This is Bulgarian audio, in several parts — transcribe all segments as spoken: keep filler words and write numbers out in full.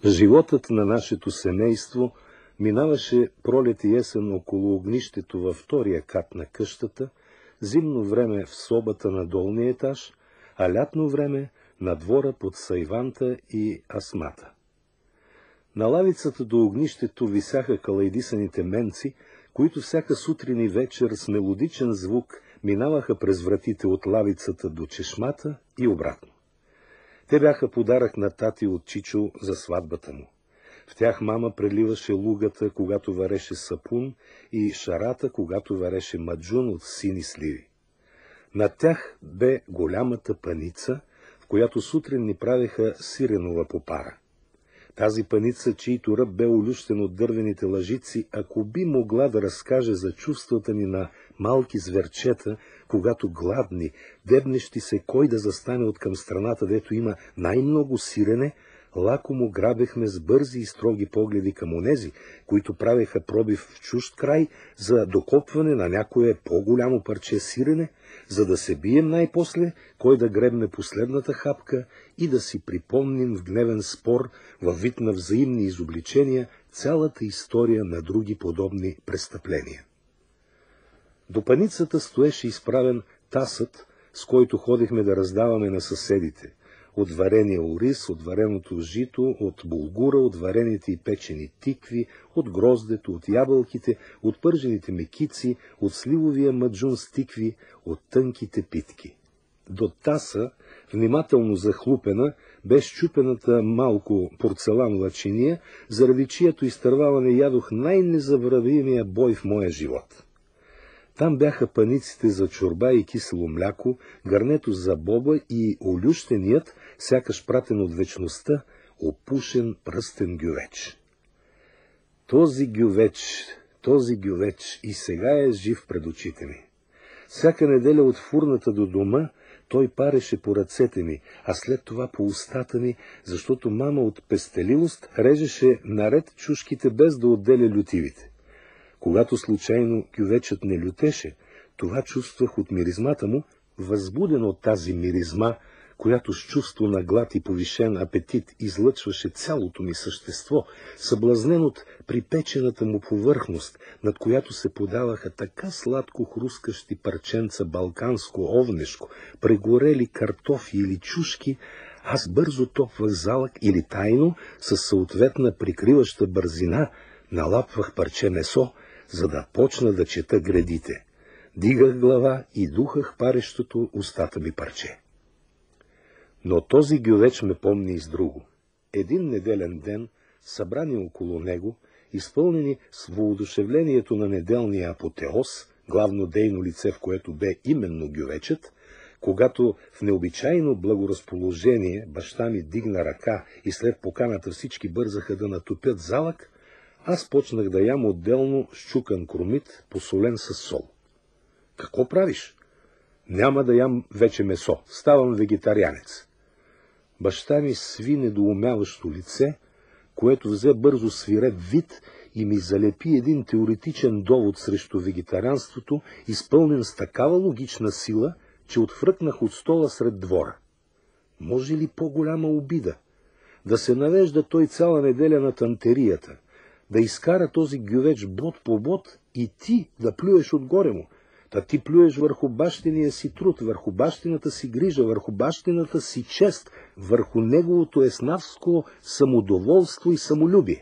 Животът на нашето семейство минаваше пролет и есен около огнището във втория кат на къщата, зимно време в собата на долния етаж, а лятно време на двора под сайванта и асмата. На лавицата до огнището висяха калайдисаните менци, които всяка сутрин и вечер с мелодичен звук минаваха през вратите от лавицата до чешмата и обратно. Те бяха подарък на тати от Чичо за сватбата му. В тях мама преливаше лугата, когато вареше сапун, и шарата, когато вареше маджун от сини сливи. Над тях бе голямата паница, в която сутрин ни правеха сиренова попара. Тази паница, чийто ръб бе олющен от дървените лъжици, ако би могла да разкаже за чувствата ни на малки зверчета, когато гладни, дебнещи се кой да застане от към страната, дето има най-много сирене, лакомо грабехме с бързи и строги погледи към онези, които правеха пробив в чужд край за докопване на някое по-голямо парче сирене, за да се бием най-после, кой да гребне последната хапка и да си припомним в гневен спор, във вид на взаимни изобличения, цялата история на други подобни престъпления. До паницата стоеше изправен тасът, с който ходихме да раздаваме на съседите. От варения ориз, от вареното жито, от булгура, от варените и печени тикви, от гроздето, от ябълките, от пържените мекици, от сливовия маджун с тикви, от тънките питки. До таса, внимателно захлупена, бе счупената малко порцеланова чиния, заради чието изтърваване ядох най-незабравимия бой в моя живот. Там бяха паниците за чорба и кисело мляко, гърнето за боба и олющеният, сякаш пратен от вечността, опушен пръстен гювеч. Този гювеч, този гювеч и сега е жив пред очите ми. Всяка неделя от фурната до дома той пареше по ръцете ми, а след това по устата ми, защото мама от пестеливост режеше наред чушките без да отделя лютивите. Когато случайно гювечът не лютеше, това чувствах от миризмата му, възбуден от тази миризма, която с чувство на глад и повишен апетит излъчваше цялото ми същество, съблазнен от припечената му повърхност, над която се подаваха така сладко хрускащи парченца балканско овнешко, прегорели картофи или чушки, аз бързо топвах залък или тайно, със съответна прикриваща бързина, налапвах парче месо, за да почна да чета гредите. Дигах глава и духах парещото устата ми парче. Но този гювеч ме помни и с друго. Един неделен ден, събрани около него, изпълнени с воодушевлението на неделния апотеоз, главно дейно лице, в което бе именно гювечът, когато в необичайно благоразположение баща ми дигна ръка и след поканата всички бързаха да натопят залък, аз почнах да ям отделно счукан кромит, посолен със сол. Какво правиш? Няма да ям вече месо, ставам вегетарианец. Баща ми сви недоумяващо лице, което взе бързо свиреп вид и ми залепи един теоретичен довод срещу вегетарианството, изпълнен с такава логична сила, че отфръкнах от стола сред двора. Може ли по-голяма обида? Да се навежда той цяла неделя на тантерията, да изкара този гювеч бот по бот и ти да плюеш отгоре му, да ти плюеш върху бащиния си труд, върху бащината си грижа, върху бащината си чест, върху неговото еснавско самодоволство и самолюбие.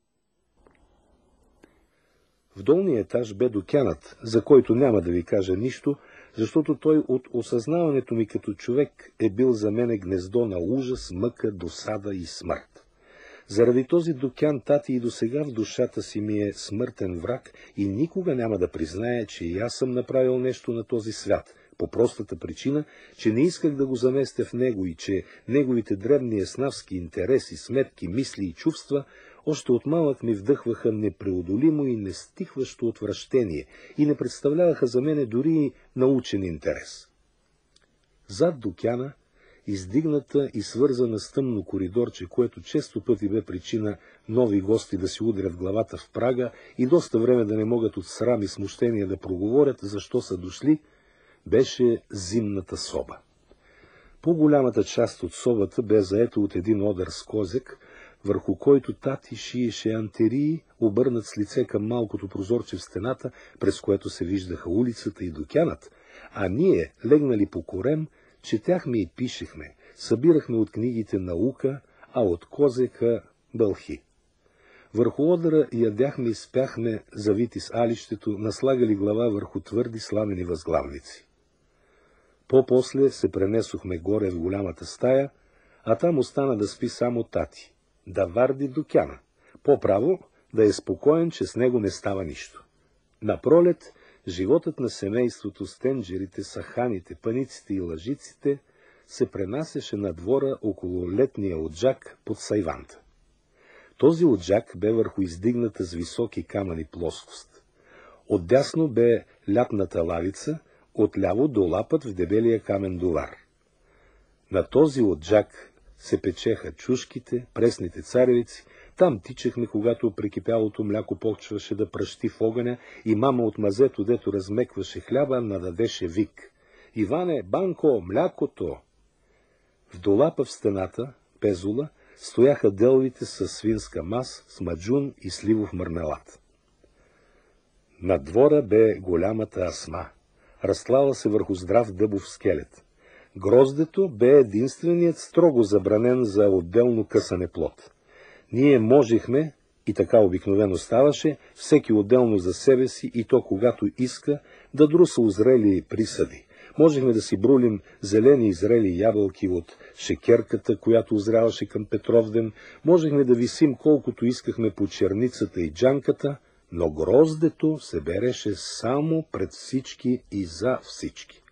В долния етаж бе докянат, за който няма да ви кажа нищо, защото той от осъзнаването ми като човек е бил за мене гнездо на ужас, мъка, досада и смърт. Заради този докян тати и досега в душата си ми е смъртен враг и никога няма да призная, че и аз съм направил нещо на този свят, по простата причина, че не исках да го заместя в него и че неговите дребни еснавски интереси, сметки, мисли и чувства още от малък ми вдъхваха непреодолимо и нестихващо отвращение и не представляваха за мене дори и научен интерес. Зад докяна, издигната и свързана с тъмно коридорче, което често пъти бе причина нови гости да си удрят главата в прага и доста време да не могат от срам и смущение да проговорят защо са дошли, беше зимната соба. По-голямата част от собата бе заета от един одър с козек, върху който тати шиеше антерии, обърнат с лице към малкото прозорче в стената, през което се виждаха улицата и докянат, а ние, легнали по корем, четяхме и пишехме, събирахме от книгите наука, а от козека бълхи. Върху одъра ядяхме и спяхме, завити с алището, наслагали глава върху твърди сламени възглавници. По-после се пренесохме горе в голямата стая, а там остана да спи само тати, да варди докяна, по-право да е спокоен, че с него не става нищо. Напролет, животът на семейството с тенджерите, саханите, паниците и лъжиците се пренасеше на двора около летния оджак под сайванта. Този оджак бе върху издигната с високи камъни плоскост. Отдясно бе лятната лавица, отляво долапът в дебелия камен довар. На този оджак се печеха чушките, пресните царевици, там тичахме, когато прекипялото мляко почваше да пръщи в огъня и мама от мазето, дето размекваше хляба, нададеше вик: „Иване, банко, млякото!“ В долапа в стената, пезула, стояха делвите с свинска мас, с маджун и сливов мармелад. На двора бе голямата асма, разтлала се върху здрав дъбов скелет. Гроздето бе единственият строго забранен за отделно късане плод. Ние можехме, и така обикновено ставаше, всеки отделно за себе си, и то когато иска, да друса озрели присъди. Можехме да си брулим зелени и зрели ябълки от шекерката, която озряваше към Петровден, можехме да висим колкото искахме по черницата и джанката, но гроздето се береше само пред всички и за всички.